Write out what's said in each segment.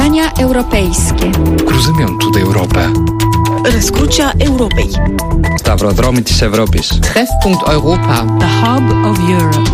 Spotkania europejskie. Cruzymentu d'Europa. Răscrucea Europei. Stavrodromitis Europis. Treffpunkt Europa. The Hub of Europe.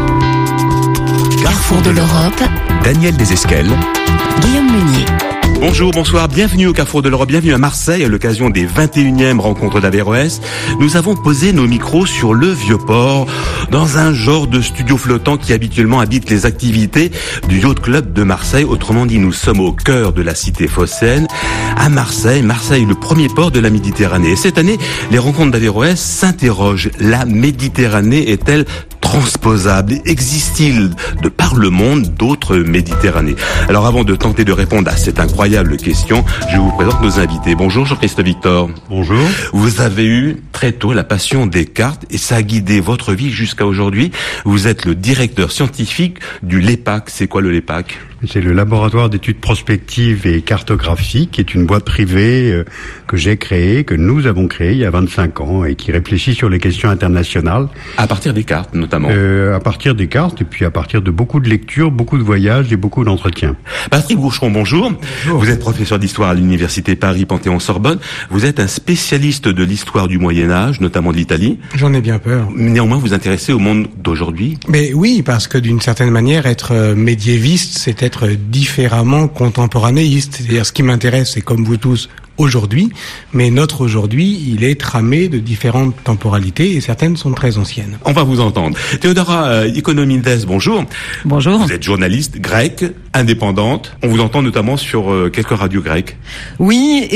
Carrefour de l'Europe. Daniel Desesquelles. Guillaume Meunier. Bonjour, bonsoir, bienvenue au Carrefour de l'Europe, bienvenue à Marseille à l'occasion des 21e rencontres d'Averroès. Nous avons posé nos micros sur le Vieux-Port, dans un genre de studio flottant qui habituellement habite les activités du Yacht Club de Marseille. Autrement dit, nous sommes au cœur de la cité phocéenne, à Marseille. Marseille, le premier port de la Méditerranée. Et cette année, les rencontres d'Averroès s'interrogent. La Méditerranée est-elle transposable? Existe-t-il de par le monde d'autres Méditerranées? Alors avant de tenter de répondre à cette incroyable question, je vous présente nos invités. Bonjour Jean-Christophe Victor. Bonjour. Vous avez eu très tôt la passion des cartes et ça a guidé votre vie jusqu'à aujourd'hui. Vous êtes le directeur scientifique du LEPAC. C'est quoi le LEPAC? C'est le laboratoire d'études prospectives et cartographiques, qui est une boîte privée que j'ai créée, que nous avons créée il y a 25 ans et qui réfléchit sur les questions internationales. À partir des cartes, notamment. À partir des cartes et puis à partir de beaucoup de lectures, beaucoup de voyages et beaucoup d'entretiens. Patrick Boucheron, bonjour. Bonjour. Vous êtes professeur d'histoire à l'université Paris-Panthéon-Sorbonne. Vous êtes un spécialiste de l'histoire du Moyen-Âge, notamment de l'Italie. J'en ai bien peur. Néanmoins, vous vous intéressez au monde d'aujourd'hui? Mais oui, parce que d'une certaine manière, être médiéviste, c'est être différemment contemporanéiste. C'est-à-dire, ce qui m'intéresse, c'est comme vous tous, aujourd'hui, mais notre aujourd'hui, il est tramé de différentes temporalités et certaines sont très anciennes. On va vous entendre. Théodora Ikonomides, bonjour. Bonjour. Vous êtes journaliste grecque, indépendante. On vous entend notamment sur quelques radios grecques. Oui,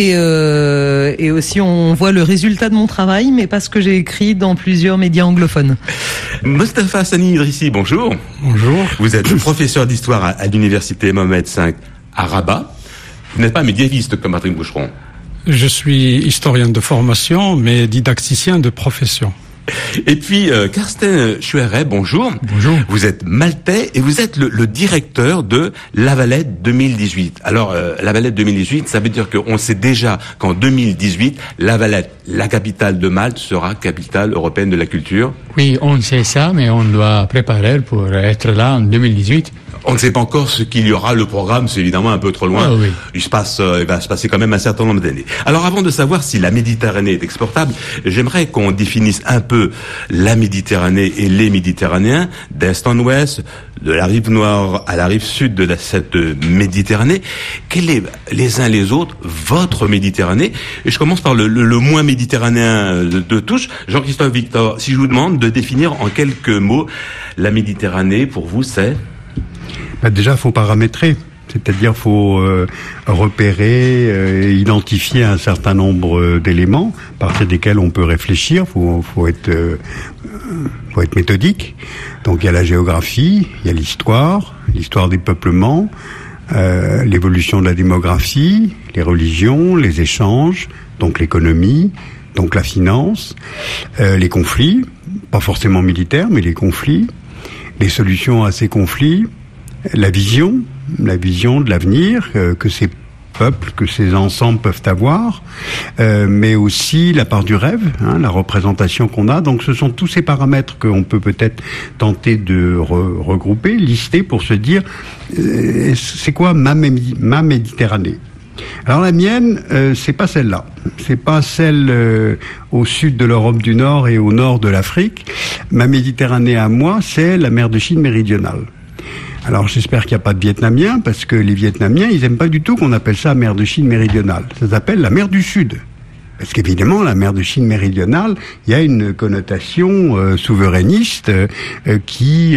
et aussi on voit le résultat de mon travail, mais parce que j'ai écrit dans plusieurs médias anglophones. Mostafa Hassani Idrissi, bonjour. Bonjour. Vous êtes professeur d'histoire à l'université Mohamed V à Rabat. Vous n'êtes pas médiéviste comme Patrick Boucheron. Je suis historien de formation, mais didacticien de profession. Et puis, Carsten Schueret, bonjour. Bonjour. Vous êtes maltais et vous êtes le directeur de La Valette 2018. Alors, La Valette 2018, ça veut dire qu'on sait déjà qu'en 2018, La Valette, la capitale de Malte, sera capitale européenne de la culture. Oui, on sait ça, mais on doit préparer pour être là en 2018. On ne sait pas encore ce qu'il y aura. Le programme, c'est évidemment un peu trop loin. Ah, oui. Il va se passer quand même un certain nombre d'années. Alors, avant de savoir si la Méditerranée est exportable, j'aimerais qu'on définisse un peu la Méditerranée et les Méditerranéens, d'est en ouest, de la rive nord à la rive sud de cette Méditerranée. Quelle est, les uns les autres, votre Méditerranée? Et je commence par le moins méditerranéen de tous. Jean-Christophe Victor, si je vous demande de définir en quelques mots la Méditerranée, pour vous, c'est? Déjà, faut paramétrer. C'est-à-dire, faut repérer, identifier un certain nombre d'éléments à partir desquels on peut réfléchir. Faut être méthodique. Donc, il y a la géographie, il y a l'histoire des peuplements, l'évolution de la démographie, les religions, les échanges, donc l'économie, donc la finance, les conflits, pas forcément militaires, mais les conflits, les solutions à ces conflits, la vision de l'avenir que ces peuples, que ces ensembles peuvent avoir, mais aussi la part du rêve, la représentation qu'on a. Donc ce sont tous ces paramètres qu'on peut peut-être tenter de regrouper, lister pour se dire c'est quoi ma Méditerranée. Alors la mienne, c'est pas celle-là. C'est pas celle au sud de l'Europe du Nord et au nord de l'Afrique. Ma Méditerranée à moi, c'est la mer de Chine méridionale. Alors j'espère qu'il n'y a pas de Vietnamiens, parce que les Vietnamiens, ils aiment pas du tout qu'on appelle ça mer de Chine méridionale. Ça s'appelle la mer du Sud. Parce qu'évidemment, la mer de Chine méridionale, il y a une connotation souverainiste qui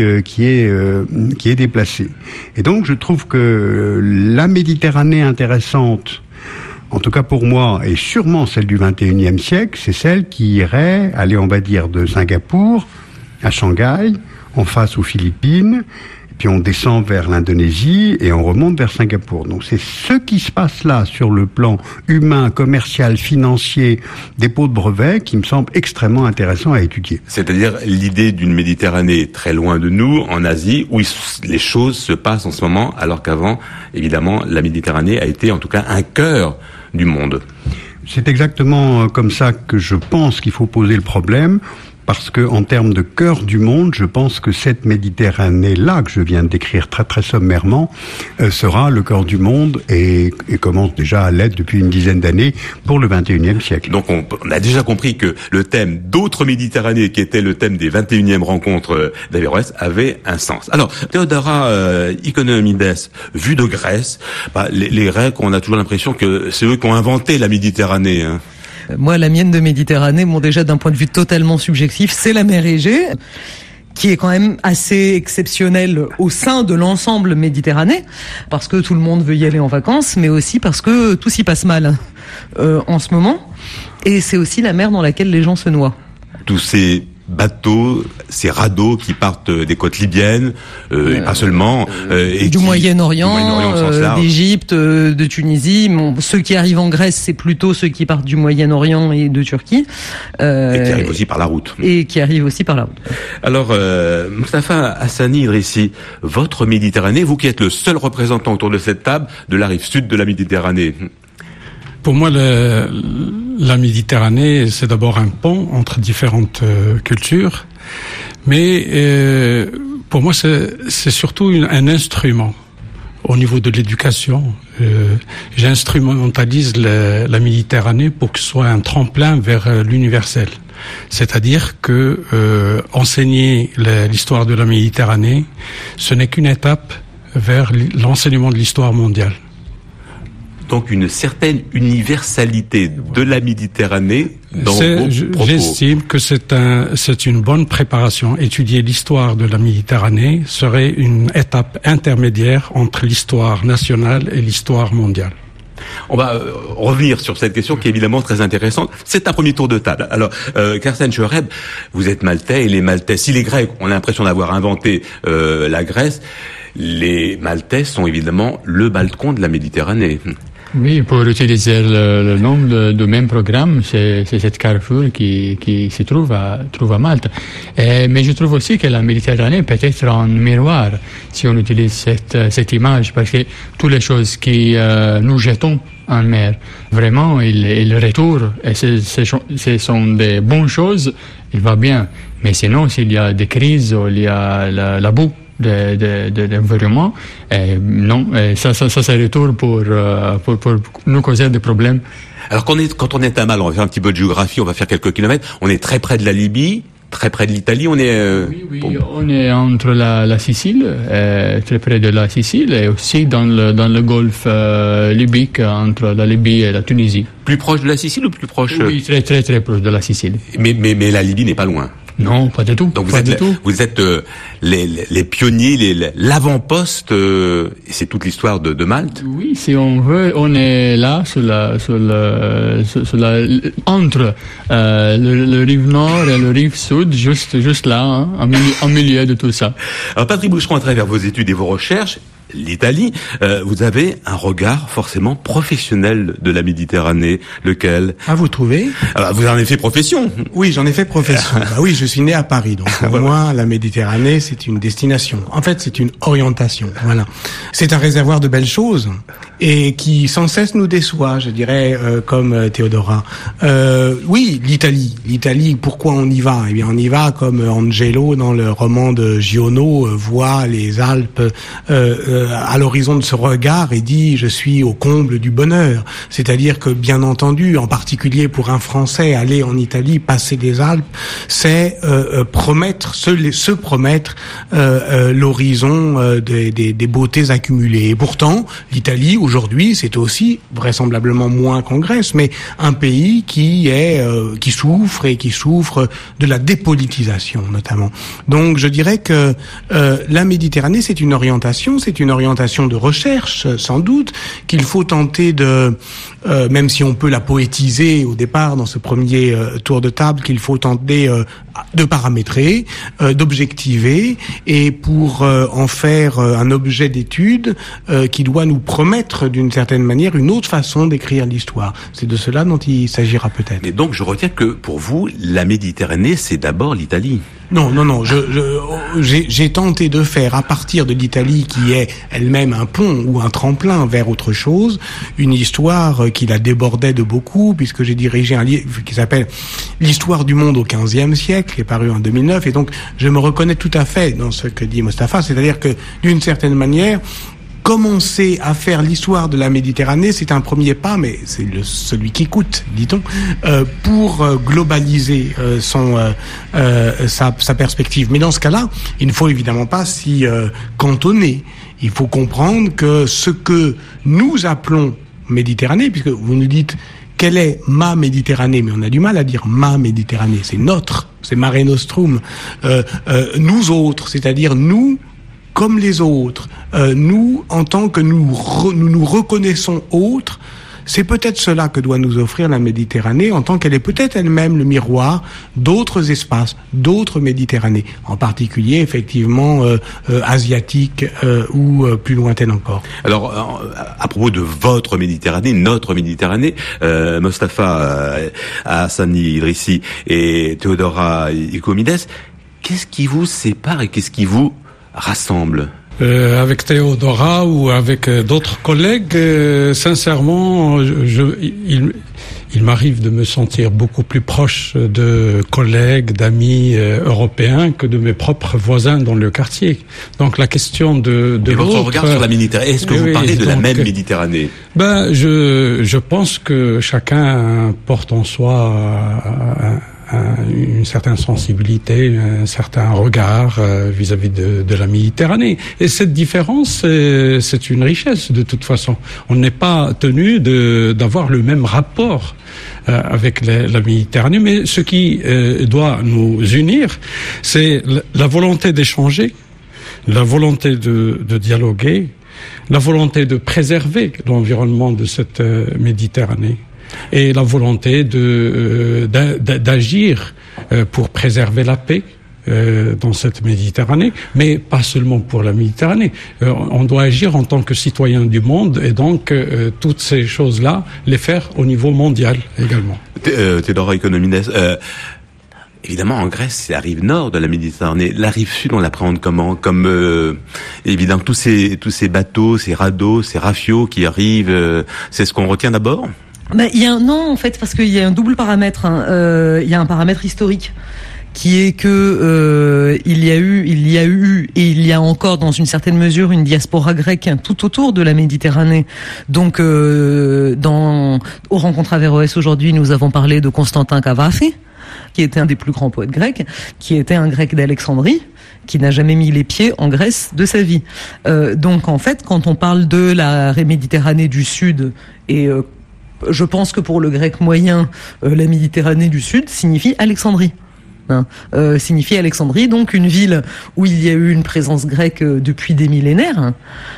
est déplacée. Et donc je trouve que la Méditerranée intéressante, en tout cas pour moi, et sûrement celle du XXIe siècle, c'est celle qui irait, on va dire, de Singapour à Shanghai, en face aux Philippines, puis on descend vers l'Indonésie et on remonte vers Singapour. Donc c'est ce qui se passe là sur le plan humain, commercial, financier, dépôt de brevets qui me semble extrêmement intéressant à étudier. C'est-à-dire l'idée d'une Méditerranée très loin de nous, en Asie, où les choses se passent en ce moment, alors qu'avant, évidemment, la Méditerranée a été en tout cas un cœur du monde. C'est exactement comme ça que je pense qu'il faut poser le problème. parce que en termes de cœur du monde, je pense que cette Méditerranée-là, que je viens de décrire très très sommairement, sera le cœur du monde et commence déjà à l'être depuis une dizaine d'années pour le 21e siècle. Donc on a déjà compris que le thème d'autres Méditerranées, qui était le thème des 21e rencontres d'Averroès, avait un sens. Alors, Théodora Ikonomides, vu de Grèce, les Grecs, on a toujours l'impression que c'est eux qui ont inventé la Méditerranée, hein. Moi, la mienne de Méditerranée, déjà d'un point de vue totalement subjectif, c'est la mer Égée, qui est quand même assez exceptionnelle au sein de l'ensemble Méditerranée, parce que tout le monde veut y aller en vacances, mais aussi parce que tout s'y passe mal en ce moment. Et c'est aussi la mer dans laquelle les gens se noient. Tous ces bateaux, ces radeaux qui partent des côtes libyennes, et pas seulement, et du Moyen-Orient, d'Égypte, de Tunisie. Ceux qui arrivent en Grèce, c'est plutôt ceux qui partent du Moyen-Orient et de Turquie. Et qui arrivent aussi par la route. Alors, Mustapha Hassani Idrissi, votre Méditerranée, vous qui êtes le seul représentant autour de cette table de la rive sud de la Méditerranée. Pour moi, la Méditerranée, c'est d'abord un pont entre différentes cultures, mais pour moi, c'est surtout un instrument au niveau de l'éducation. J'instrumentalise la Méditerranée pour que ce soit un tremplin vers l'universel. C'est-à-dire que enseigner l'histoire de la Méditerranée, ce n'est qu'une étape vers l'enseignement de l'histoire mondiale. Donc une certaine universalité de la Méditerranée dans vos propos. J'estime que c'est une bonne préparation. Étudier l'histoire de la Méditerranée serait une étape intermédiaire entre l'histoire nationale et l'histoire mondiale. On va revenir sur cette question qui est évidemment très intéressante. C'est un premier tour de table. Alors, Kersten Schoreb, vous êtes maltais et les Maltais, si les Grecs ont l'impression d'avoir inventé la Grèce, les Maltais sont évidemment le balcon de la Méditerranée. Oui, pour utiliser le nom du même programme, c'est cette carrefour qui se trouve à Malte. Mais je trouve aussi que la Méditerranée peut être un miroir si on utilise cette image, parce que toutes les choses qui nous jetons en mer, vraiment, il retourne, et ce sont des bonnes choses, il va bien. Mais sinon, s'il y a des crises, ou il y a la boue de l'environnement, non, ça retourne pour nous causer des problèmes. Alors quand on est à Malte, on va faire un petit peu de géographie, on va faire quelques kilomètres, on est très près de la Libye, très près de l'Italie, on est... Oui, on est entre la Sicile, très près de la Sicile, et aussi dans le golfe libyque, entre la Libye et la Tunisie. Plus proche de la Sicile ou plus proche? Oui, très très très proche de la Sicile. Mais la Libye n'est pas loin. Non, pas du tout. Donc vous êtes les pionniers, l'avant-poste, c'est toute l'histoire de Malte. Oui, si on veut, on est là entre le rive nord et le rive sud, juste là, hein, en milieu de tout ça. Alors Patrick Boucheron, à travers vos études et vos recherches, l'Italie, vous avez un regard forcément professionnel de la Méditerranée. Lequel? Ah, vous trouvez? Vous en avez fait profession. Oui, j'en ai fait profession. Oui, je suis né à Paris, donc pour moi, la Méditerranée, c'est une destination. En fait, c'est une orientation. Voilà. C'est un réservoir de belles choses et qui sans cesse nous déçoit, je dirais, comme Théodora. Oui, l'Italie. Pourquoi on y va? Eh bien, on y va comme Angelo dans le roman de Giono voit les Alpes à l'horizon de ce regard et dit je suis au comble du bonheur. C'est-à-dire que bien entendu, en particulier pour un Français, aller en Italie, passer des Alpes, c'est se promettre l'horizon des beautés accumulées. Et pourtant, l'Italie aujourd'hui, c'est aussi vraisemblablement moins qu'en Grèce, mais un pays qui souffre de la dépolitisation notamment. Donc je dirais que la Méditerranée, c'est une orientation de recherche, sans doute, qu'il faut tenter de, même si on peut la poétiser au départ dans ce premier tour de table, qu'il faut tenter de paramétrer, d'objectiver, et pour en faire un objet d'étude qui doit nous promettre d'une certaine manière une autre façon d'écrire l'histoire. C'est de cela dont il s'agira peut-être. Mais donc je retiens que pour vous, la Méditerranée, c'est d'abord l'Italie. Non. J'ai tenté de faire à partir de l'Italie, qui est elle-même un pont ou un tremplin vers autre chose, une histoire qui la débordait de beaucoup, puisque j'ai dirigé un livre qui s'appelle L'histoire du monde au XVe siècle, grec, qui est paru en 2009, et donc je me reconnais tout à fait dans ce que dit Mustapha, c'est-à-dire que d'une certaine manière, commencer à faire l'histoire de la Méditerranée, c'est un premier pas, mais c'est celui qui coûte, dit-on, pour globaliser sa perspective. Mais dans ce cas-là, il ne faut évidemment pas s'y cantonner. Il faut comprendre que ce que nous appelons Méditerranée, puisque vous nous dites quelle est ma Méditerranée, mais on a du mal à dire ma Méditerranée, c'est notre, c'est Mare Nostrum, nous autres, c'est-à-dire nous comme les autres, nous, en tant que nous reconnaissons autres, c'est peut-être cela que doit nous offrir la Méditerranée, en tant qu'elle est peut-être elle-même le miroir d'autres espaces, d'autres Méditerranées, en particulier, effectivement, asiatiques ou plus lointaines encore. Alors, à propos de votre Méditerranée, notre Méditerranée, Mustapha Hassani Idrissi et Théodora Ikomides, qu'est-ce qui vous sépare et qu'est-ce qui vous rassemble? Avec Théodora ou avec d'autres collègues, sincèrement, il m'arrive de me sentir beaucoup plus proche de collègues, d'amis européens que de mes propres voisins dans le quartier. Donc la question de et votre regard sur la Méditerranée, est-ce que vous parlez de la même Méditerranée? Je pense que chacun porte en soi une certaine sensibilité, un certain regard vis-à-vis de la Méditerranée. Et cette différence, c'est une richesse de toute façon. On n'est pas tenu d'avoir le même rapport avec la Méditerranée, mais ce qui doit nous unir, c'est la volonté d'échanger, la volonté de dialoguer, la volonté de préserver l'environnement de cette Méditerranée. Et la volonté d'agir pour préserver la paix dans cette Méditerranée, mais pas seulement pour la Méditerranée. On doit agir en tant que citoyen du monde et donc toutes ces choses-là, les faire au niveau mondial également. Théodora Ikonomides, évidemment, en Grèce, c'est la rive nord de la Méditerranée. La rive sud, on l'appréhende comment? Comme, évidemment, tous ces bateaux, ces radeaux, ces rafiaux qui arrivent, c'est ce qu'on retient d'abord? Non, en fait, parce qu'il y a un double paramètre. Il y a un paramètre historique qui est que il y a eu et il y a encore dans une certaine mesure une diaspora grecque tout autour de la Méditerranée. Donc aux rencontres Averroès aujourd'hui, nous avons parlé de Constantin Cavafy, qui était un des plus grands poètes grecs, qui était un grec d'Alexandrie, qui n'a jamais mis les pieds en Grèce de sa vie. Donc en fait, quand on parle de la Méditerranée du Sud et je pense que pour le grec moyen, la Méditerranée du Sud signifie Alexandrie. Signifie Alexandrie, donc une ville où il y a eu une présence grecque depuis des millénaires,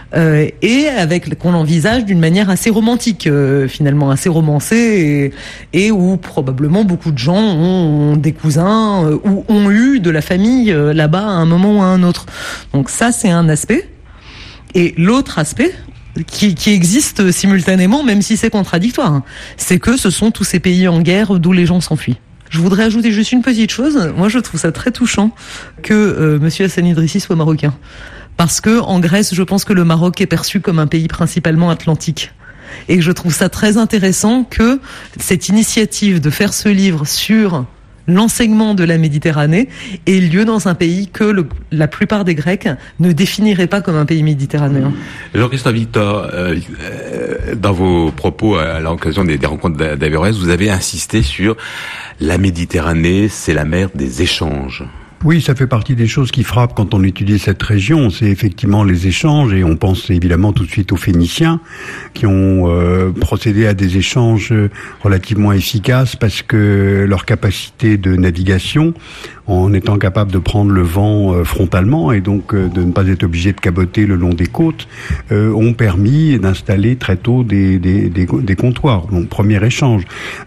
et qu'on envisage d'une manière assez romantique, finalement assez romancée, et où probablement beaucoup de gens ont des cousins ou ont eu de la famille là-bas à un moment ou à un autre. Donc ça, c'est un aspect. Et l'autre aspect, qui existe simultanément, même si c'est contradictoire, c'est que ce sont tous ces pays en guerre d'où les gens s'enfuient. Je voudrais ajouter juste une petite chose. Moi, je trouve ça très touchant que Monsieur Hassani Idrissi soit marocain, parce que en Grèce, je pense que le Maroc est perçu comme un pays principalement atlantique. Et je trouve ça très intéressant que cette initiative de faire ce livre sur l'enseignement de la Méditerranée ait lieu dans un pays que la plupart des Grecs ne définiraient pas comme un pays méditerranéen. Jean-Christophe Victor, dans vos propos à l'occasion des rencontres d'Averroès, vous avez insisté sur la Méditerranée, c'est la mer des échanges. Oui, ça fait partie des choses qui frappent quand on étudie cette région. C'est effectivement les échanges, et on pense évidemment tout de suite aux Phéniciens qui ont procédé à des échanges relativement efficaces parce que leur capacité de navigation, en étant capable de prendre le vent frontalement et donc de ne pas être obligé de caboter le long des côtes, ont permis d'installer très tôt des comptoirs. Donc premier échange.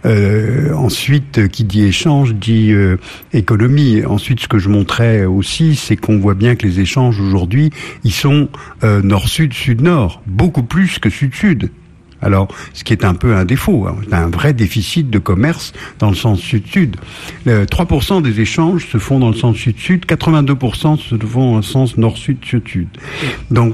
Ensuite, qui dit échange dit économie. Ensuite, ce que je montrais aussi, c'est qu'on voit bien que les échanges aujourd'hui, ils sont nord-sud, sud-nord, beaucoup plus que sud-sud. Alors, ce qui est un peu un défaut, hein, un vrai déficit de commerce dans le sens sud-sud. 3% des échanges se font dans le sens sud-sud, 82% se font dans le sens nord-sud, sud-sud. Donc,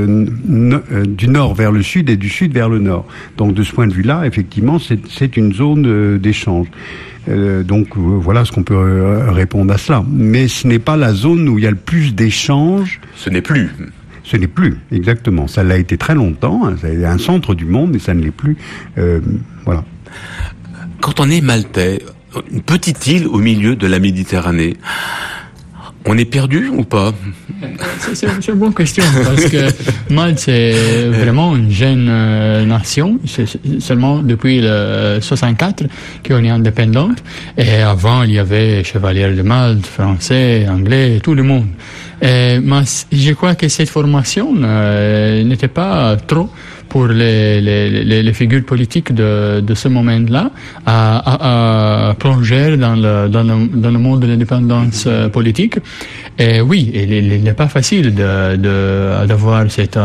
du nord vers le sud et du sud vers le nord. Donc, de ce point de vue-là, effectivement, c'est une zone d'échange. Donc voilà ce qu'on peut répondre à cela. Mais ce n'est pas la zone où il y a le plus d'échanges. Ce n'est plus, exactement. Ça l'a été très longtemps. Hein, c'est un centre du monde, mais ça ne l'est plus. Voilà. Quand on est maltais, une petite île au milieu de la Méditerranée, on est perdu ou pas? C'est une bonne question, parce que Malte, c'est vraiment une jeune nation. C'est seulement depuis le 64 qu'on est indépendante. Et avant, il y avait chevaliers de Malte, français, anglais, tout le monde. Mais je crois que cette formation n'était pas trop pour les figures politiques de ce moment-là à plonger dans le monde de l'indépendance politique. Et oui, il n'est pas facile d'avoir cette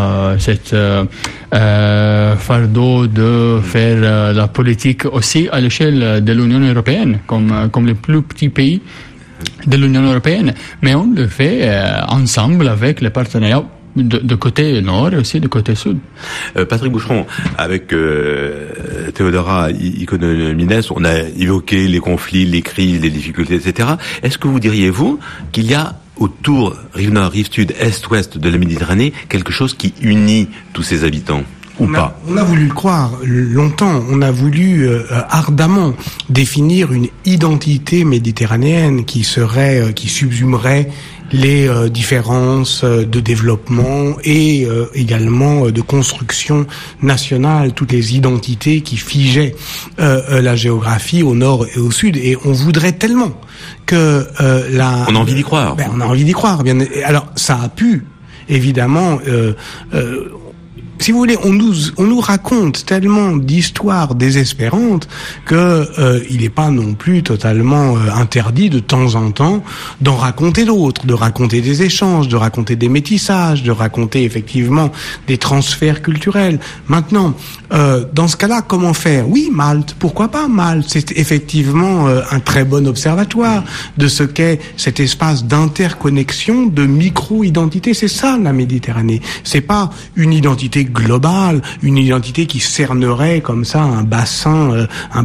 fardeau de faire la politique aussi à l'échelle de l'Union européenne, comme les plus petits pays de l'Union européenne. Mais on le fait ensemble avec les partenariats de côté nord et aussi de côté sud. Patrick Boucheron, avec Théodora Ikonomines, on a évoqué les conflits, les crises, les difficultés, etc. Est-ce que vous diriez, vous, qu'il y a autour, rive nord, rive sud, est, ouest de la Méditerranée, quelque chose qui unit tous ces habitants? On a voulu le croire longtemps, on a voulu ardemment définir une identité méditerranéenne qui subsumerait les différences de développement et également de construction nationale, toutes les identités qui figeaient la géographie au nord et au sud. Et on voudrait tellement que on a envie d'y croire. On a envie d'y croire. Bien. Alors ça a pu évidemment. Si vous voulez, on nous raconte tellement d'histoires désespérantes que il n'est pas non plus totalement interdit de temps en temps d'en raconter d'autres, de raconter des échanges, de raconter des métissages, de raconter effectivement des transferts culturels. Maintenant, dans ce cas-là, comment faire? Oui, Malte, pourquoi pas Malte? C'est effectivement un très bon observatoire de ce qu'est cet espace d'interconnexion, de micro-identité. C'est ça la Méditerranée. C'est pas une identité globale, une identité qui cernerait comme ça un bassin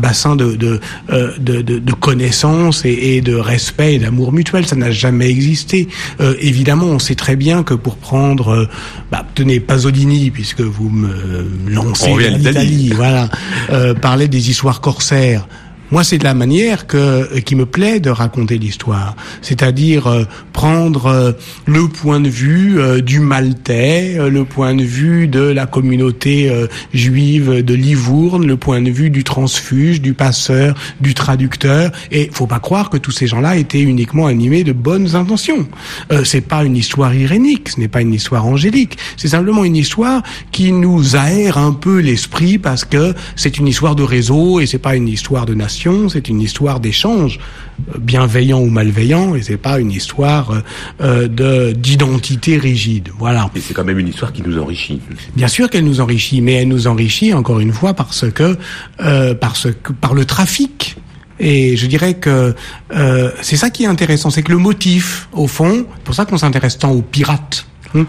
de connaissances et de respect et d'amour mutuel. Ça n'a jamais existé. Évidemment, on sait très bien que pour prendre, tenez, Pasolini, puisque vous me lancez en Italie, voilà, parler des histoires corsaires. Moi, c'est de la manière qui me plaît de raconter l'histoire, c'est-à-dire prendre le point de vue du Maltais, le point de vue de la communauté juive de Livourne, le point de vue du transfuge, du passeur, du traducteur. Et faut pas croire que tous ces gens-là étaient uniquement animés de bonnes intentions. C'est pas une histoire irénique, ce n'est pas une histoire angélique. C'est simplement une histoire qui nous aère un peu l'esprit parce que c'est une histoire de réseau et c'est pas une histoire de nation. C'est une histoire d'échange, bienveillant ou malveillant, et c'est pas une histoire d'identité rigide. Voilà. Et c'est quand même une histoire qui nous enrichit. Bien sûr qu'elle nous enrichit, mais elle nous enrichit encore une fois parce que par le trafic. Et je dirais que c'est ça qui est intéressant, c'est que le motif, au fond, c'est pour ça qu'on s'intéresse tant aux pirates.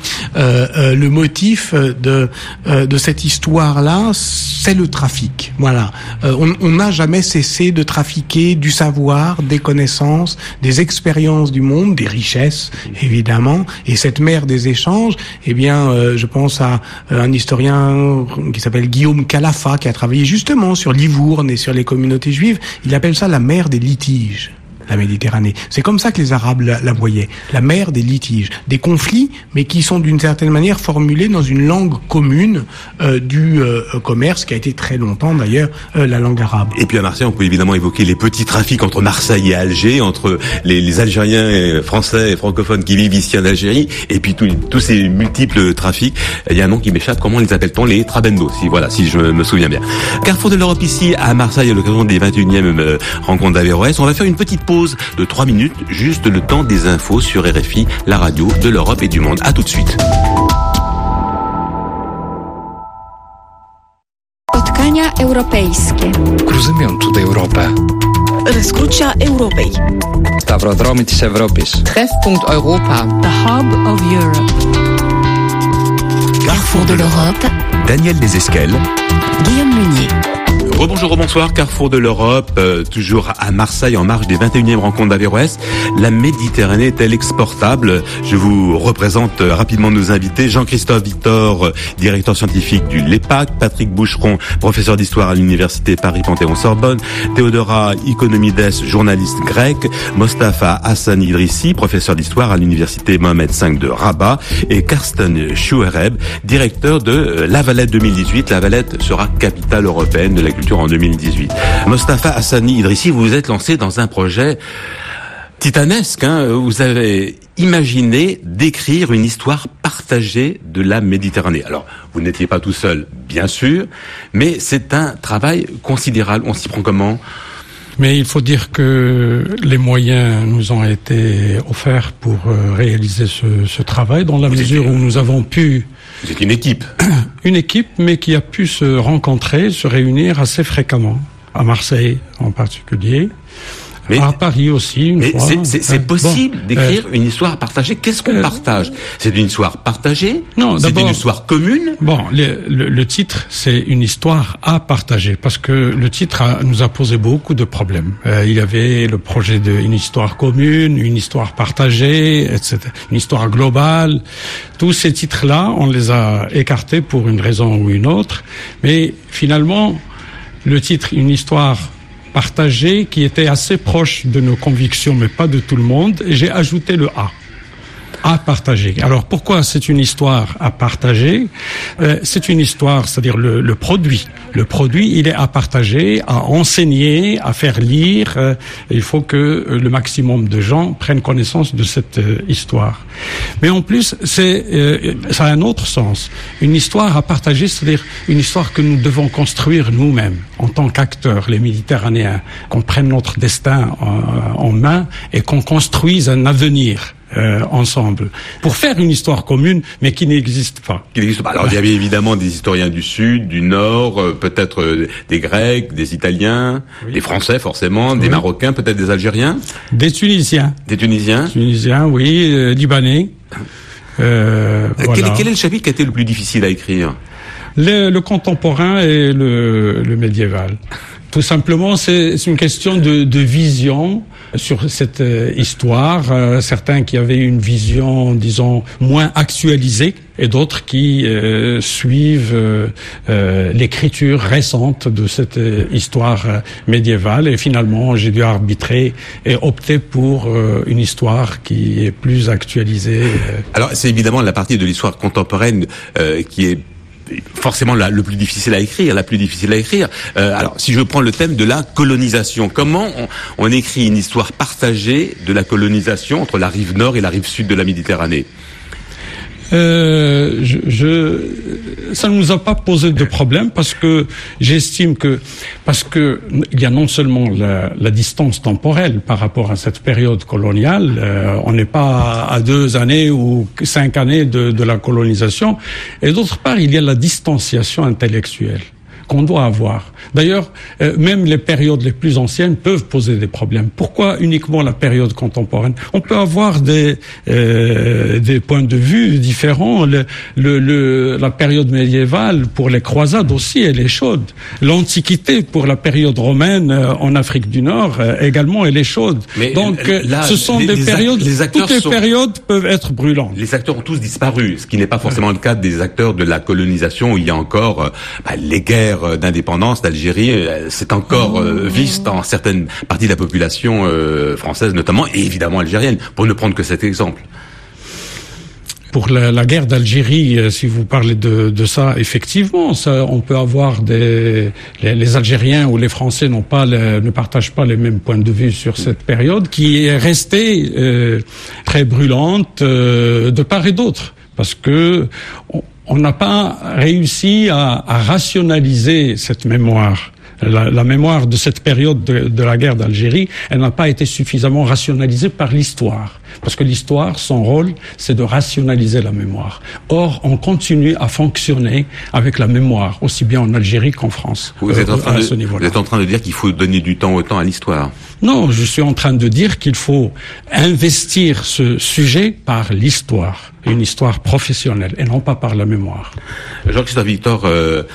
Le motif de cette histoire-là, c'est le trafic. Voilà. On n'a jamais cessé de trafiquer du savoir, des connaissances, des expériences du monde, des richesses, évidemment. Et cette mer des échanges, eh bien, je pense à un historien qui s'appelle Guillaume Calafa, qui a travaillé justement sur Livourne et sur les communautés juives. Il appelle ça la mer des litiges. La Méditerranée. C'est comme ça que les Arabes la voyaient. La mer des litiges. Des conflits, mais qui sont d'une certaine manière formulés dans une langue commune du commerce, qui a été très longtemps d'ailleurs la langue arabe. Et puis à Marseille, on peut évidemment évoquer les petits trafics entre Marseille et Alger, entre les Algériens français et francophones qui vivent ici en Algérie, et puis tous ces multiples trafics. Il y a un nom qui m'échappe, comment les appelle-t-on? Les trabendos, si je me souviens bien. Carrefour de l'Europe ici à Marseille à l'occasion des 21e rencontres d'Averroès. On va faire une petite pause de 3 minutes, juste le temps des infos sur RFI, la radio de l'Europe et du monde. À tout de suite. Spotkania europejskie. Rozumią tutaj Europę. Răscrucea Europei. Stavrodromitis Europis. Treffpunkt Europa. The Hub of Europe. Carrefour de l'Europe. Daniel Desesquelles. Guillaume Meunier. Rebonjour, bonsoir, Carrefour de l'Europe, toujours à Marseille en marge des 21e rencontres d'Averroès. La Méditerranée est-elle exportable? Je vous représente rapidement nos invités. Jean-Christophe Victor, directeur scientifique du LEPAC, Patrick Boucheron, professeur d'histoire à l'université Paris-Panthéon-Sorbonne, Théodora Ikonomides, journaliste grec, Mostafa Hassani Idrissi, professeur d'histoire à l'université Mohamed V de Rabat, et Karsten Schuereb, directeur de La Valette 2018. La Valette sera capitale européenne de la culture en 2018. Mostafa Hassani Idrissi, vous vous êtes lancé dans un projet titanesque. Vous avez imaginé d'écrire une histoire partagée de la Méditerranée. Alors, vous n'étiez pas tout seul, bien sûr, mais c'est un travail considérable. On s'y prend comment ? Mais il faut dire que les moyens nous ont été offerts pour réaliser ce travail, dans la mesure où nous avons pu... Vous êtes une équipe. Une équipe, mais qui a pu se rencontrer, se réunir assez fréquemment, à Marseille en particulier. Mais, à Paris aussi, une fois. C'est possible d'écrire une histoire partagée. Qu'est-ce qu'on partage? C'est une histoire partagée? Non, c'est une histoire commune? Bon, le titre, c'est une histoire à partager, parce que le titre nous a posé beaucoup de problèmes. Il y avait le projet d'une histoire commune, une histoire partagée, etc., une histoire globale. Tous ces titres-là, on les a écartés pour une raison ou une autre. Mais finalement, le titre, une histoire partagé, qui était assez proche de nos convictions, mais pas de tout le monde, et j'ai ajouté le A. À partager. Alors pourquoi c'est une histoire à partager? C'est une histoire, c'est-à-dire le produit. Le produit, il est à partager, à enseigner, à faire lire. Il faut que le maximum de gens prennent connaissance de cette histoire. Mais en plus, ça a un autre sens. Une histoire à partager, c'est-à-dire une histoire que nous devons construire nous-mêmes en tant qu'acteurs, les Méditerranéens, qu'on prenne notre destin en main et qu'on construise un avenir. Ensemble, pour faire une histoire commune, mais qui n'existe pas. Alors, il y avait évidemment des historiens du Sud, du Nord, peut-être des Grecs, des Italiens, des Français forcément, des Marocains, peut-être des Algériens. Des Tunisiens. Des Tunisiens. Tunisiens, oui, Libanais. Voilà. Quel est le chapitre qui a été le plus difficile à écrire? Le contemporain et le médiéval. Tout simplement, c'est une question de vision sur cette histoire. Certains qui avaient une vision, disons, moins actualisée, et d'autres qui suivent l'écriture récente de cette histoire médiévale. Et finalement, j'ai dû arbitrer et opter pour une histoire qui est plus actualisée. Alors, c'est évidemment la partie de l'histoire contemporaine qui est forcément le plus difficile à écrire, alors, si je prends le thème de la colonisation, comment on écrit une histoire partagée de la colonisation entre la rive nord et la rive sud de la Méditerranée? Ça ne nous a pas posé de problème, parce que j'estime que il y a non seulement la distance temporelle par rapport à cette période coloniale, on n'est pas à 2 années ou 5 années de la colonisation, et d'autre part il y a la distanciation intellectuelle qu'on doit avoir. D'ailleurs, même les périodes les plus anciennes peuvent poser des problèmes. Pourquoi uniquement la période contemporaine? On peut avoir des points de vue différents. La période médiévale, pour les croisades aussi, elle est chaude. L'Antiquité, pour la période romaine en Afrique du Nord, également, elle est chaude. Mais donc, là, ce sont des périodes, toutes les périodes peuvent être brûlantes. Les acteurs ont tous disparu, ce qui n'est pas forcément le cas des acteurs de la colonisation, où il y a encore les guerres d'indépendance d'Algérie, c'est encore viste dans certaines parties de la population française notamment, et évidemment algérienne, pour ne prendre que cet exemple. Pour la guerre d'Algérie, si vous parlez de ça, effectivement, on peut avoir les Algériens ou les Français ne partagent pas les mêmes points de vue sur cette période, qui est restée très brûlante de part et d'autre, parce que on n'a pas réussi à rationaliser cette mémoire. La mémoire de cette période de la guerre d'Algérie, elle n'a pas été suffisamment rationalisée par l'histoire. Parce que l'histoire, son rôle, c'est de rationaliser la mémoire. Or, on continue à fonctionner avec la mémoire, aussi bien en Algérie qu'en France. Vous êtes en train de dire qu'il faut donner du temps au temps à l'histoire? Non, je suis en train de dire qu'il faut investir ce sujet par l'histoire, une histoire professionnelle, et non pas par la mémoire. Jean-Christophe Victor,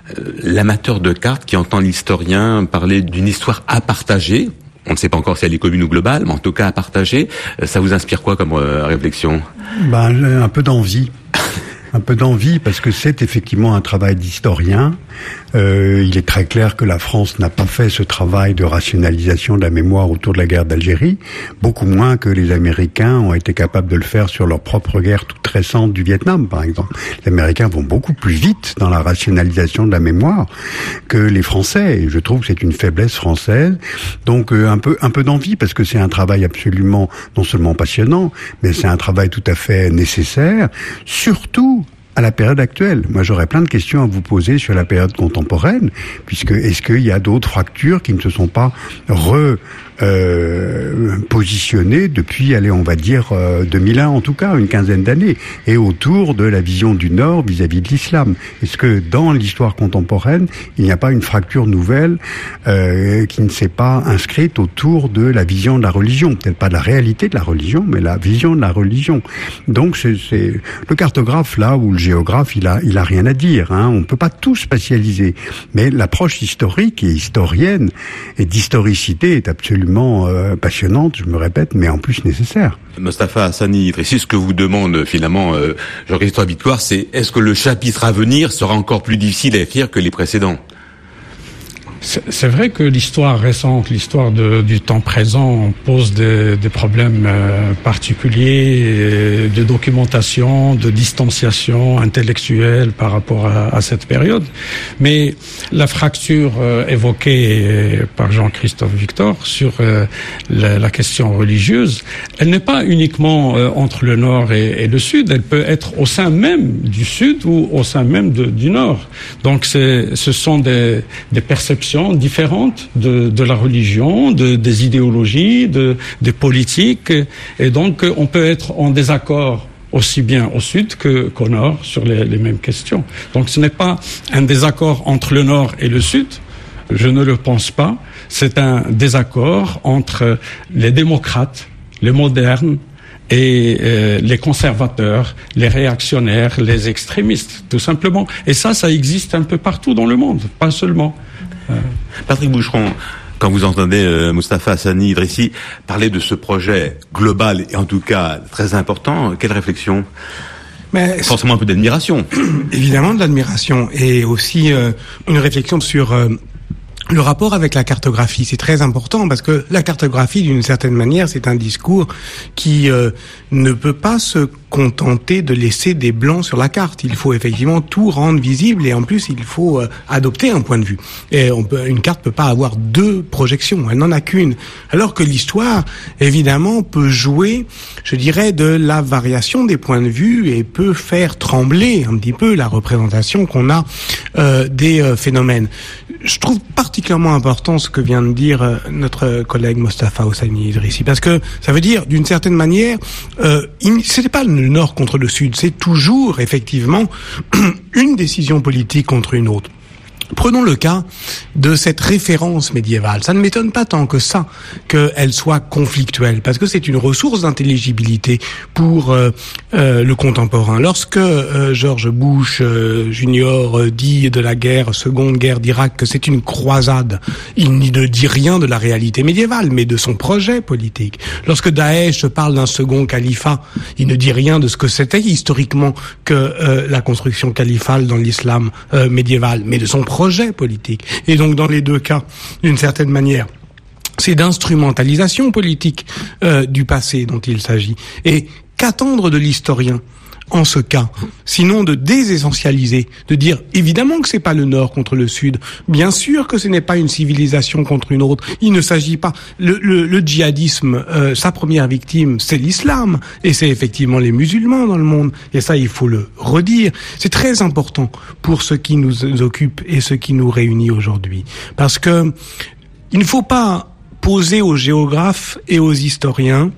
l'amateur de cartes qui entend l'historien parler d'une histoire à partager. On ne sait pas encore si elle est commune ou globale, mais en tout cas à partager. Ça vous inspire quoi comme réflexion ? Un peu d'envie. Un peu d'envie, parce que c'est effectivement un travail d'historien. Il est très clair que la France n'a pas fait ce travail de rationalisation de la mémoire autour de la guerre d'Algérie, beaucoup moins que les Américains ont été capables de le faire sur leur propre guerre toute récente du Vietnam, par exemple. Les Américains vont beaucoup plus vite dans la rationalisation de la mémoire que les Français, et je trouve que c'est une faiblesse française. Donc un peu d'envie, parce que c'est un travail absolument non seulement passionnant, mais c'est un travail tout à fait nécessaire, surtout à la période actuelle. Moi, j'aurais plein de questions à vous poser sur la période contemporaine, puisque est-ce qu'il y a d'autres fractures qui ne se sont pas positionnées depuis, on va dire 2001 en tout cas, une quinzaine d'années, et autour de la vision du Nord vis-à-vis de l'islam. Est-ce que dans l'histoire contemporaine, il n'y a pas une fracture nouvelle qui ne s'est pas inscrite autour de la vision de la religion, peut-être pas de la réalité de la religion, mais la vision de la religion. Donc c'est le cartographe là, ou le géographe, il a rien à dire, hein. On peut pas tout spatialiser, mais l'approche historique et historienne et d'historicité est absolument passionnante, je me répète, mais en plus nécessaire. Mostafa Hassani Idrissi, ce que vous demande finalement Jean-Christophe Victoire, c'est est-ce que le chapitre à venir sera encore plus difficile à écrire que les précédents ? C'est vrai que l'histoire récente, l'histoire du temps présent pose des problèmes particuliers de documentation, de distanciation intellectuelle par rapport à cette période. Mais la fracture évoquée par Jean-Christophe Victor sur la question religieuse, elle n'est pas uniquement entre le Nord et le Sud, elle peut être au sein même du Sud ou au sein même du Nord. Donc ce sont des perceptions différentes de la religion, des idéologies, des politiques, et donc on peut être en désaccord aussi bien au sud qu'au nord sur les mêmes questions. Donc ce n'est pas un désaccord entre le nord et le sud, je ne le pense pas, c'est un désaccord entre les démocrates, les modernes, et les conservateurs, les réactionnaires, les extrémistes, tout simplement. Et ça existe un peu partout dans le monde, pas seulement. Patrick Boucheron, quand vous entendez Mostafa Hassani Idrissi parler de ce projet global et en tout cas très important, quelle réflexion ? Mais forcément un peu d'admiration. Évidemment de l'admiration, et aussi une réflexion sur le rapport avec la cartographie. C'est très important parce que la cartographie, d'une certaine manière, c'est un discours qui ne peut pas se contenter de laisser des blancs sur la carte. Il faut effectivement tout rendre visible, et en plus il faut adopter un point de vue. Et une carte peut pas avoir deux projections, elle n'en a qu'une. Alors que l'histoire, évidemment, peut jouer, je dirais, de la variation des points de vue et peut faire trembler un petit peu la représentation qu'on a des phénomènes. Je trouve particulièrement important ce que vient de dire notre collègue Mostafa Hassani Idrissi, parce que ça veut dire, d'une certaine manière, c'était pas le Nord contre le Sud, c'est toujours effectivement une décision politique contre une autre. Prenons le cas de cette référence médiévale. Ça ne m'étonne pas tant que ça qu'elle soit conflictuelle, parce que c'est une ressource d'intelligibilité pour le contemporain. Lorsque George Bush Junior dit de la seconde guerre d'Irak que c'est une croisade, il ne dit rien de la réalité médiévale, mais de son projet politique. Lorsque Daesh parle d'un second califat, il ne dit rien de ce que c'était historiquement que la construction califale dans l'islam médiéval, mais de son projet politique. Et donc dans les deux cas, d'une certaine manière, c'est d'instrumentalisation politique du passé dont il s'agit. Et qu'attendre de l'historien en ce cas, sinon de désessentialiser, de dire évidemment que c'est pas le Nord contre le Sud, bien sûr que ce n'est pas une civilisation contre une autre, il ne s'agit pas, le djihadisme, sa première victime c'est l'islam, et c'est effectivement les musulmans dans le monde, et ça il faut le redire, c'est très important pour ce qui nous occupe et ce qui nous réunit aujourd'hui, parce que il ne faut pas poser aux géographes et aux historiens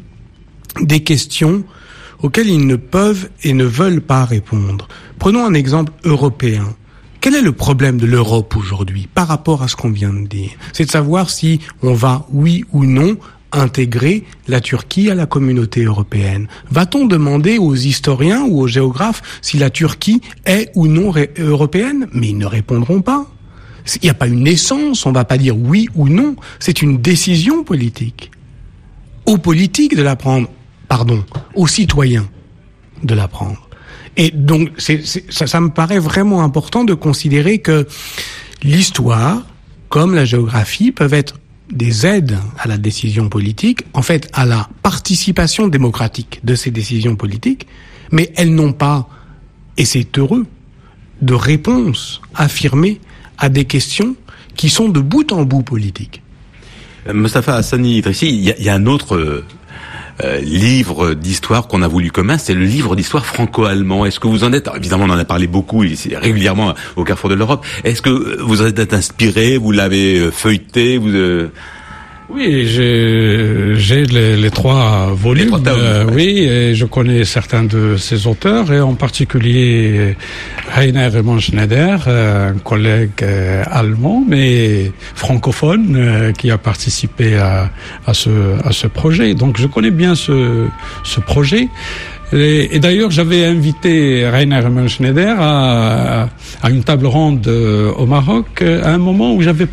des questions auxquels ils ne peuvent et ne veulent pas répondre. Prenons un exemple européen. Quel est le problème de l'Europe aujourd'hui par rapport à ce qu'on vient de dire ? C'est de savoir si on va, oui ou non, intégrer la Turquie à la communauté européenne? Va-t-on demander aux historiens ou aux géographes si la Turquie est ou non européenne? Mais ils ne répondront pas. Il n'y a pas une essence, on ne va pas dire oui ou non. C'est une décision politique. Aux politiques de la prendre, aux citoyens de la prendre. Et donc, ça me paraît vraiment important de considérer que l'histoire, comme la géographie, peuvent être des aides à la décision politique, en fait, à la participation démocratique de ces décisions politiques, mais elles n'ont pas, et c'est heureux, de réponse affirmée à des questions qui sont de bout en bout politiques. Mostafa Hassani Idrissi, il y a un autre livre d'histoire qu'on a voulu commun, c'est le livre d'histoire franco-allemand. Est-ce que vous en êtes, évidemment on en a parlé beaucoup ici, régulièrement au Carrefour de l'Europe, est-ce que vous en êtes inspiré, vous l'avez feuilleté, Oui, j'ai les trois volumes. Oui, et je connais certains de ces auteurs, et en particulier Rainer Remann-Schneider, un collègue allemand, mais francophone, qui a participé à ce projet. Donc je connais bien ce projet. Et d'ailleurs, j'avais invité Rainer Remann-Schneider à une table ronde au Maroc, à un moment où j'avais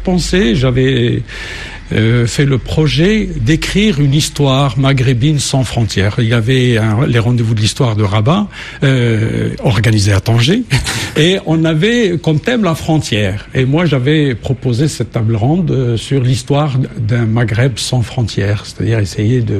fait le projet d'écrire une histoire maghrébine sans frontières. Il y avait les rendez-vous de l'histoire de Rabat, organisés à Tanger, et on avait comme thème la frontière. Et moi, j'avais proposé cette table ronde sur l'histoire d'un Maghreb sans frontières, c'est-à-dire essayer de...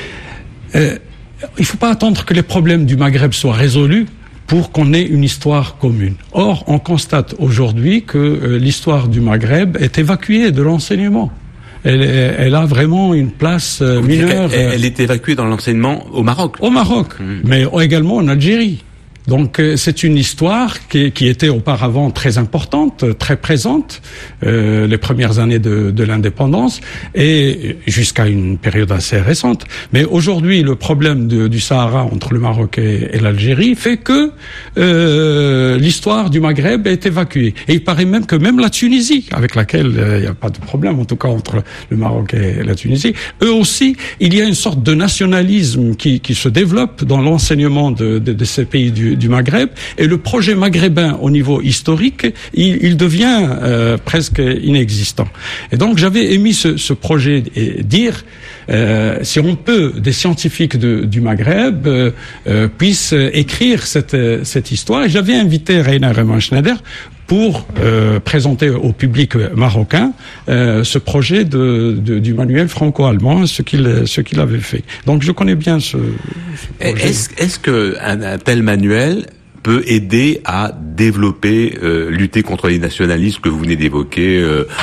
il ne faut pas attendre que les problèmes du Maghreb soient résolus pour qu'on ait une histoire commune. Or, on constate aujourd'hui que l'histoire du Maghreb est évacuée de l'enseignement. Elle a vraiment une place mineure. Elle est évacuée dans l'enseignement au Maroc. Au Maroc, mais également en Algérie. Donc c'est une histoire qui était auparavant très importante, très présente, les premières années de l'indépendance et jusqu'à une période assez récente. Mais aujourd'hui, le problème du Sahara entre le Maroc et l'Algérie fait que l'histoire du Maghreb est évacuée. Et il paraît même que même la Tunisie, avec laquelle il n'y a pas de problème en tout cas entre le Maroc et la Tunisie, eux aussi, il y a une sorte de nationalisme qui se développe dans l'enseignement de ces pays du Maghreb, et le projet maghrébin au niveau historique, il devient presque inexistant. Et donc j'avais émis ce projet et dire si on peut, des scientifiques du Maghreb puissent écrire cette histoire. Et j'avais invité Rainer Remann-Schneider pour présenter au public marocain ce projet du manuel franco-allemand, ce qu'il avait fait. Donc je connais bien ce projet. Est-ce qu'un tel manuel peut aider à développer, lutter contre les nationalismes que vous venez d'évoquer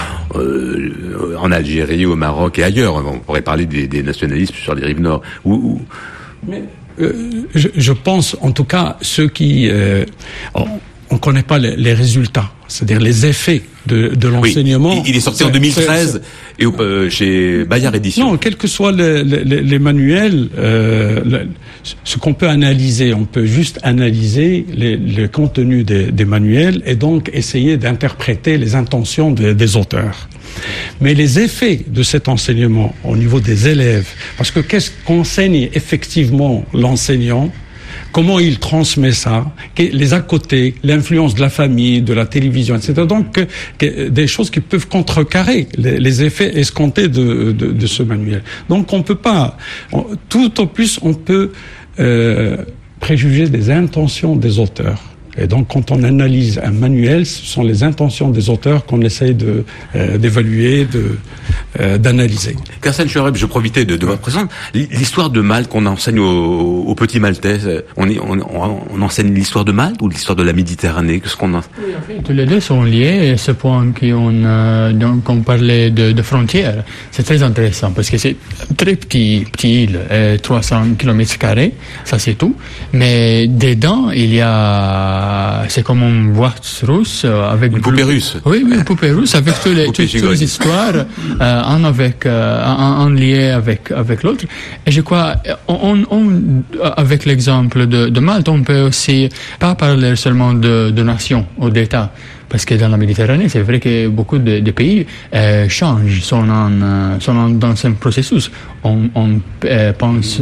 en Algérie, au Maroc et ailleurs? On pourrait parler des nationalismes sur les rives nord. Mais, je pense, en tout cas, ceux qui... on connaît pas les résultats, c'est-à-dire les effets de l'enseignement. Oui, il est sorti en 2013 et chez Bayard Éditions. Non, quels que soient les manuels, ce qu'on peut analyser, on peut juste analyser le contenu des manuels et donc essayer d'interpréter les intentions des auteurs. Mais les effets de cet enseignement au niveau des élèves, parce que qu'est-ce qu'enseigne effectivement l'enseignant? Comment il transmet ça, les à côté, l'influence de la famille, de la télévision, etc. Donc, des choses qui peuvent contrecarrer les effets escomptés de ce manuel. Donc, on peut pas, tout au plus, on peut préjuger des intentions des auteurs. Et donc, quand on analyse un manuel, ce sont les intentions des auteurs qu'on essaye d'évaluer, d'analyser. Karsen Choreb, je profitais de votre présence. L'histoire de Malte qu'on enseigne aux petits Maltais, on enseigne l'histoire de Malte ou l'histoire de la Méditerranée? Qu'est-ce qu'on enseigne? Oui, en fait, tous les deux sont liés. Et ce point donc on parlait de frontières, c'est très intéressant parce que c'est très petit île, 300 km², ça c'est tout. Mais dedans, il y a c'est comme une boîte russe avec une poupée russe. Oui, une poupée russe avec toutes les histoires en lien avec l'autre. Et je crois, avec l'exemple de Malte, on peut aussi pas parler seulement de nation ou d'État, Parce que dans la Méditerranée, c'est vrai que beaucoup de pays changent, sont dans un processus. On pense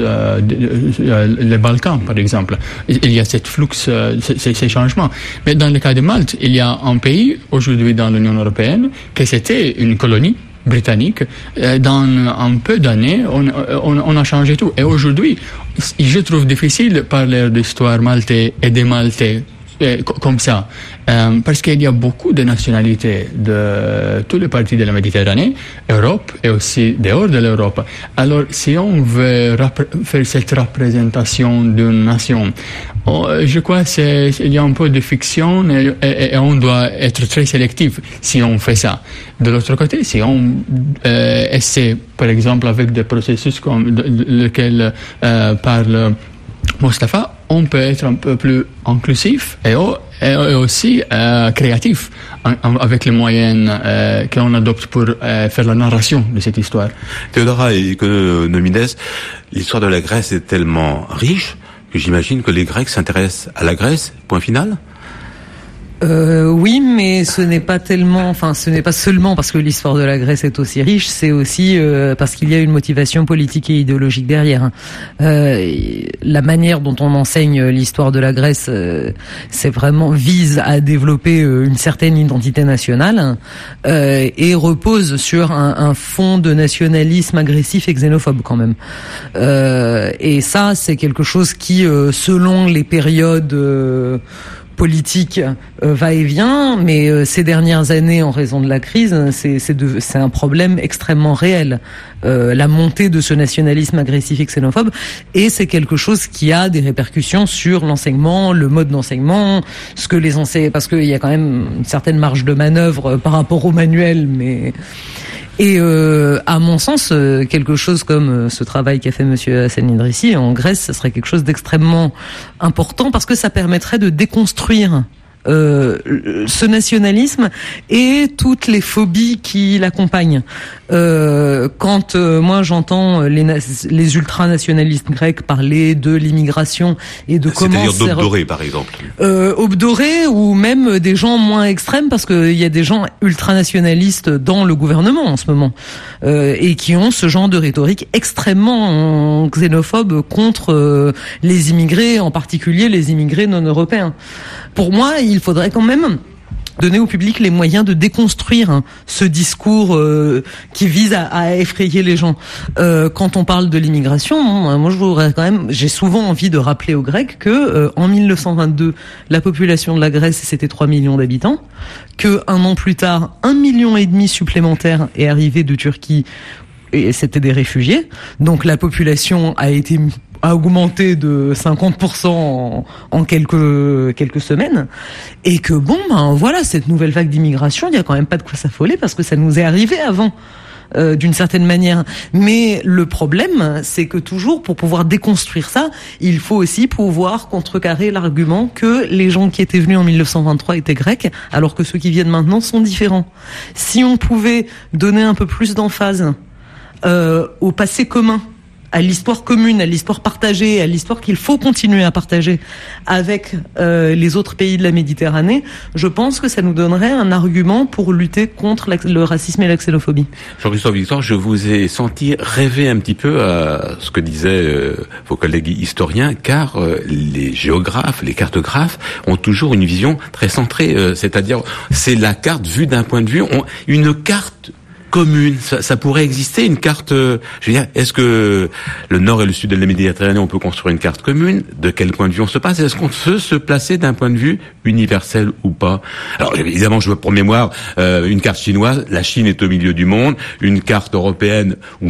les Balkans, par exemple. Il y a cette flux, ces changements. Mais dans le cas de Malte, il y a un pays aujourd'hui dans l'Union européenne que c'était une colonie britannique. Dans un peu d'années, on a changé tout. Et aujourd'hui, je trouve difficile de parler d'histoire maltaise et des Maltais comme ça, parce qu'il y a beaucoup de nationalités de tous les parties de la Méditerranée, Europe et aussi dehors de l'Europe. Alors, si on veut faire cette représentation d'une nation, je crois qu'il y a un peu de fiction et on doit être très sélectif si on fait ça. De l'autre côté, si on essaie, par exemple, avec des processus comme lequel parle Mostafa, on peut être un peu plus inclusif et aussi créatif avec les moyens qu'on adopte pour faire la narration de cette histoire. Théodora Economides, l'histoire de la Grèce est tellement riche que j'imagine que les Grecs s'intéressent à la Grèce, point final. Oui, mais ce n'est pas seulement parce que l'histoire de la Grèce est aussi riche, c'est aussi parce qu'il y a une motivation politique et idéologique derrière. La manière dont on enseigne l'histoire de la Grèce, c'est vraiment vise à développer une certaine identité nationale et repose sur un fond de nationalisme agressif et xénophobe quand même. Et ça, c'est quelque chose qui, selon les périodes politique va et vient, mais ces dernières années, en raison de la crise, c'est un problème extrêmement réel. La montée de ce nationalisme agressif et xénophobe, et c'est quelque chose qui a des répercussions sur l'enseignement, le mode d'enseignement, ce que les enseignants, parce qu'il y a quand même une certaine marge de manœuvre par rapport au manuel, mais... Et à mon sens, quelque chose comme ce travail qu'a fait Monsieur Hassan Idrissi en Grèce, ça serait quelque chose d'extrêmement important parce que ça permettrait de déconstruire ce nationalisme et toutes les phobies qui l'accompagnent. Quand moi j'entends les ultranationalistes grecs parler de l'immigration et de comment... C'est-à-dire d'Aube Dorée, par exemple. Aube Dorée, ou même des gens moins extrêmes, parce qu'il y a des gens ultranationalistes dans le gouvernement en ce moment, et qui ont ce genre de rhétorique extrêmement xénophobe contre les immigrés, en particulier les immigrés non européens. Pour moi, il faudrait quand même donner au public les moyens de déconstruire ce discours qui vise à effrayer les gens. Quand on parle de l'immigration, moi je voudrais quand même, j'ai souvent envie de rappeler aux Grecs que en 1922, la population de la Grèce c'était 3 millions d'habitants, que un an plus tard, 1,5 million supplémentaire est arrivé de Turquie et c'était des réfugiés. Donc la population a augmenté de 50% en quelques semaines, et que voilà, cette nouvelle vague d'immigration, il y a quand même pas de quoi s'affoler parce que ça nous est arrivé avant. D'une certaine manière. Mais le problème, c'est que toujours, pour pouvoir déconstruire ça, il faut aussi pouvoir contrecarrer l'argument que les gens qui étaient venus en 1923 étaient grecs, alors que ceux qui viennent maintenant sont différents. Si on pouvait donner un peu plus d'emphase au passé commun, à l'histoire commune, à l'histoire partagée, à l'histoire qu'il faut continuer à partager avec les autres pays de la Méditerranée, je pense que ça nous donnerait un argument pour lutter contre le racisme et la xénophobie. Jean-Christophe Victor, je vous ai senti rêver un petit peu à ce que disaient vos collègues historiens, car les géographes, les cartographes ont toujours une vision très centrée, c'est-à-dire c'est la carte vue d'un point de vue, une carte commune, ça pourrait exister une carte, je veux dire, est-ce que le nord et le sud de la Méditerranée, on peut construire une carte commune? De quel point de vue on se passe? Est-ce qu'on peut se placer d'un point de vue universel ou pas? Alors évidemment, je veux pour mémoire une carte chinoise, la Chine est au milieu du monde, une carte européenne ou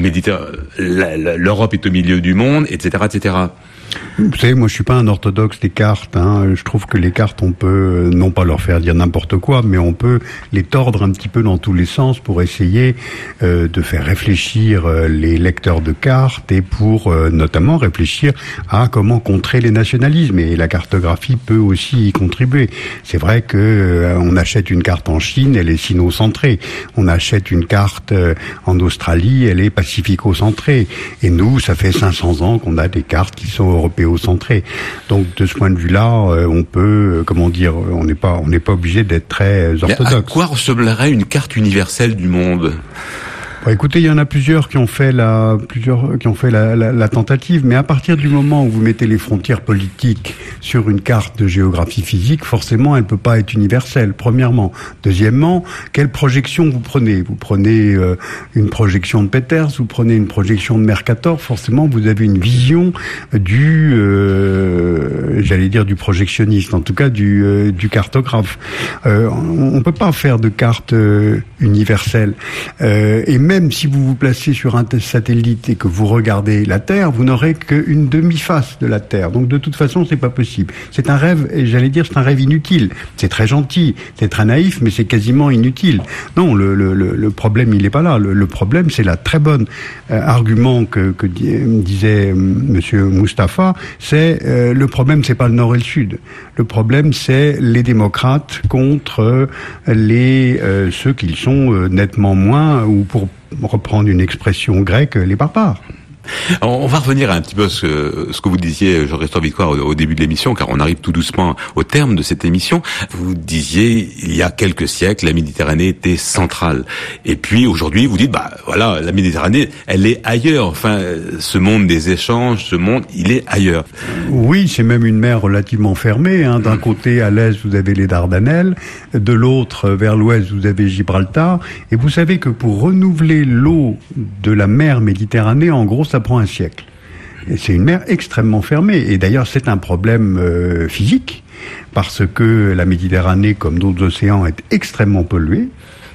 l'Europe est au milieu du monde, etc., etc. Vous savez, moi je suis pas un orthodoxe des cartes. Je trouve que les cartes, on peut non pas leur faire dire n'importe quoi, mais on peut les tordre un petit peu dans tous les sens pour essayer de faire réfléchir les lecteurs de cartes et pour notamment réfléchir à comment contrer les nationalismes. Et la cartographie peut aussi y contribuer. C'est vrai que on achète une carte en Chine, elle est sino-centrée. On achète une carte en Australie, elle est pacifico-centrée. Et nous, ça fait 500 ans qu'on a des cartes qui sont européocentré. Donc de ce point de vue-là, on peut, on n'est pas obligé d'être très orthodoxe. Mais à quoi ressemblerait une carte universelle du monde ? Écoutez, il y en a plusieurs qui ont fait la tentative, mais à partir du moment où vous mettez les frontières politiques sur une carte de géographie physique, forcément, elle peut pas être universelle, premièrement. Deuxièmement, quelle projection vous prenez ? Vous prenez une projection de Peters, vous prenez une projection de Mercator, forcément, vous avez une vision du projectionniste, en tout cas du cartographe. On peut pas faire de carte universelle. Et même si vous vous placez sur un satellite et que vous regardez la Terre, vous n'aurez qu'une demi-face de la Terre. Donc de toute façon, c'est pas possible. C'est un rêve, et c'est un rêve inutile. C'est très gentil, c'est très naïf, mais c'est quasiment inutile. Non, le problème, il est pas là. Le problème, c'est la très bonne argument que disait Monsieur Mustapha, c'est le problème, c'est pas le Nord et le Sud. Le problème, c'est les démocrates contre ceux qui sont nettement moins, ou pour reprendre une expression grecque, les barbares. On va revenir un petit peu à ce que vous disiez, Jean-Christophe Victoire, au début de l'émission, car on arrive tout doucement au terme de cette émission. Vous disiez, il y a quelques siècles, la Méditerranée était centrale. Et puis, aujourd'hui, vous dites, voilà, la Méditerranée, elle est ailleurs. Enfin, ce monde des échanges, il est ailleurs. Oui, c'est même une mer relativement fermée. D'un côté, à l'est, vous avez les Dardanelles. De l'autre, vers l'ouest, vous avez Gibraltar. Et vous savez que pour renouveler l'eau de la mer Méditerranée, en gros, ça prend un siècle. Et c'est une mer extrêmement fermée. Et d'ailleurs, c'est un problème physique, parce que la Méditerranée, comme d'autres océans, est extrêmement polluée,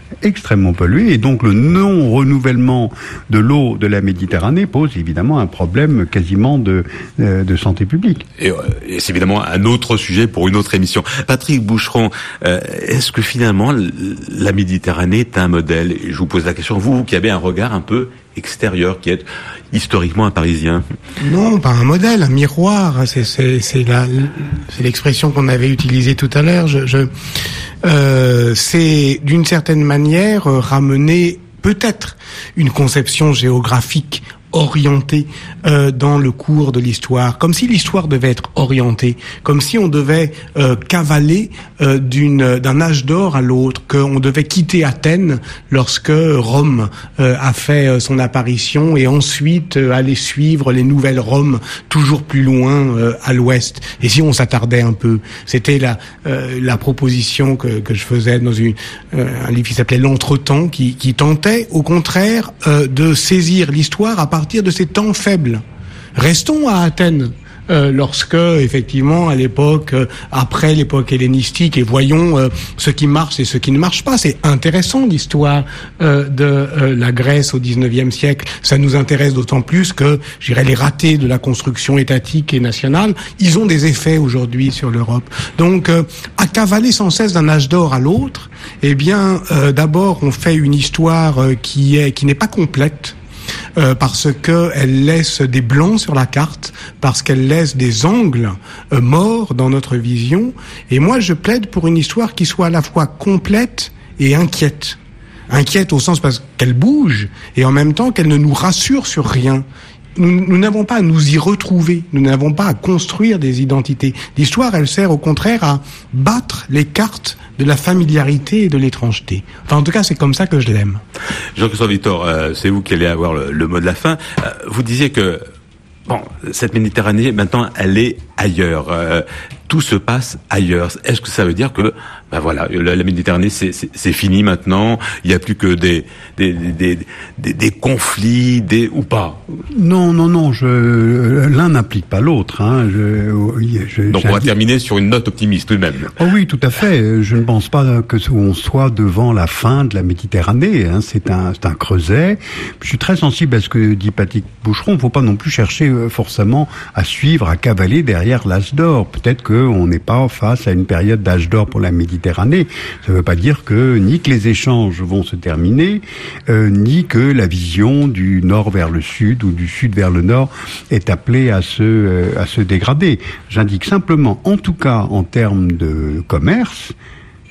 et donc le non-renouvellement de l'eau de la Méditerranée pose évidemment un problème quasiment de santé publique. Et c'est évidemment un autre sujet pour une autre émission. Patrick Boucheron, est-ce que finalement la Méditerranée est un modèle ? Et je vous pose la question, vous qui avez un regard un peu extérieur, qui est historiquement un Parisien. Non, pas un modèle, un miroir. C'est l'expression qu'on avait utilisée tout à l'heure. C'est d'une certaine manière ramener peut-être une conception géographique orientée dans le cours de l'histoire, comme si l'histoire devait être orientée, comme si on devait cavaler d'un âge d'or à l'autre, qu'on devait quitter Athènes lorsque Rome a fait son apparition, et ensuite aller suivre les nouvelles Roms toujours plus loin à l'ouest. Et si on s'attardait un peu, c'était la proposition que je faisais dans un livre qui s'appelait L'Entretemps, qui tentait au contraire de saisir l'histoire à partir de ces temps faibles. Restons à Athènes, lorsque, effectivement, à l'époque, après l'époque hellénistique, et voyons ce qui marche et ce qui ne marche pas. C'est intéressant, l'histoire de la Grèce au XIXe siècle. Ça nous intéresse d'autant plus que, je dirais, les ratés de la construction étatique et nationale, ils ont des effets aujourd'hui sur l'Europe. Donc, à cavaler sans cesse d'un âge d'or à l'autre, eh bien, d'abord, on fait une histoire qui n'est pas complète, parce qu'elle laisse des blancs sur la carte, parce qu'elle laisse des angles morts dans notre vision. Et moi, je plaide pour une histoire qui soit à la fois complète et inquiète. Inquiète au sens parce qu'elle bouge, et en même temps qu'elle ne nous rassure sur rien. Nous n'avons pas à nous y retrouver, nous n'avons pas à construire des identités. L'histoire, elle sert au contraire à battre les cartes de la familiarité et de l'étrangeté. Enfin, en tout cas, c'est comme ça que je l'aime. Jean-Christophe Victor, c'est vous qui allez avoir le mot de la fin. Vous disiez que cette Méditerranée, maintenant, elle est ailleurs. Tout se passe ailleurs. Est-ce que ça veut dire que, la Méditerranée, c'est fini maintenant? Il n'y a plus que des conflits, ou pas? Non. L'un n'implique pas l'autre. Donc on va terminer sur une note optimiste tout de même. Oh oui, tout à fait. Je ne pense pas qu'on soit devant la fin de la Méditerranée. C'est un creuset. Je suis très sensible à ce que dit Patrick Boucheron. Il ne faut pas non plus chercher forcément à suivre, à cavaler derrière l'âge d'or. Peut-être qu'on n'est pas face à une période d'âge d'or pour la Méditerranée. Ça ne veut pas dire que ni que les échanges vont se terminer, ni que la vision du nord vers le sud ou du sud vers le nord est appelée à se dégrader. J'indique simplement, en tout cas en termes de commerce,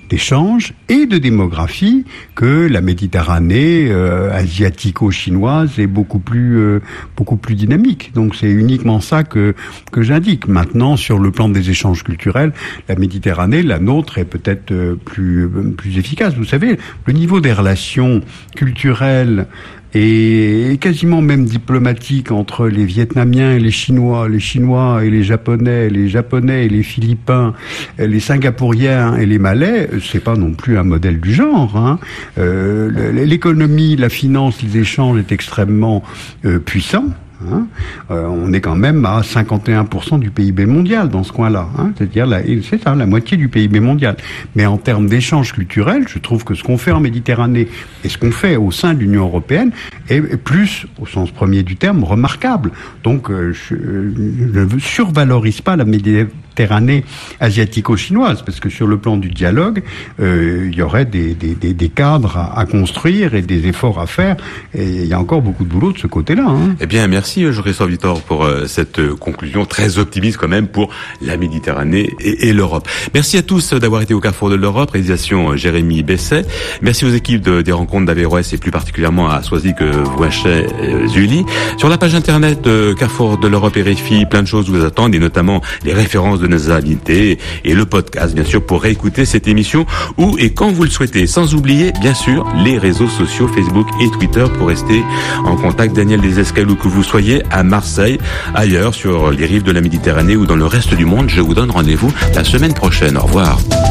d'échange et de démographie que la Méditerranée asiatico-chinoise est beaucoup plus dynamique. Donc c'est uniquement ça que j'indique. Maintenant, sur le plan des échanges culturels, la Méditerranée, la nôtre, est peut-être plus efficace. Vous savez, le niveau des relations culturelles et quasiment même diplomatique entre les Vietnamiens et les Chinois et les Japonais et les Philippins, les Singapouriens et les Malais, c'est pas non plus un modèle du genre. Hein. L'économie, la finance, les échanges est extrêmement puissant. Hein, on est quand même à 51% du PIB mondial dans ce coin-là, hein, c'est-à-dire la moitié du PIB mondial. Mais en termes d'échanges culturels, je trouve que ce qu'on fait en Méditerranée et ce qu'on fait au sein de l'Union européenne est plus, au sens premier du terme, remarquable. Donc je ne survalorise pas la Méditerranée asiatico-chinoise, parce que sur le plan du dialogue, il y aurait des cadres à construire et des efforts à faire, et il y a encore beaucoup de boulot de ce côté-là. Hein. Eh bien, merci Jean-Christophe Victor pour cette conclusion très optimiste quand même pour la Méditerranée et l'Europe. Merci à tous d'avoir été au Carrefour de l'Europe, réalisation Jérémy Besset. Merci aux équipes des rencontres d'Averroès et plus particulièrement à Soisy que Vouachet Zully. Sur la page internet Carrefour de l'Europe RFI, plein de choses vous attendent et notamment les références de nos invités et le podcast bien sûr pour réécouter cette émission où et quand vous le souhaitez. Sans oublier bien sûr les réseaux sociaux Facebook et Twitter pour rester en contact. Daniel Desescalou, que vous soyez à Marseille, ailleurs sur les rives de la Méditerranée ou dans le reste du monde, je vous donne rendez-vous la semaine prochaine. Au revoir.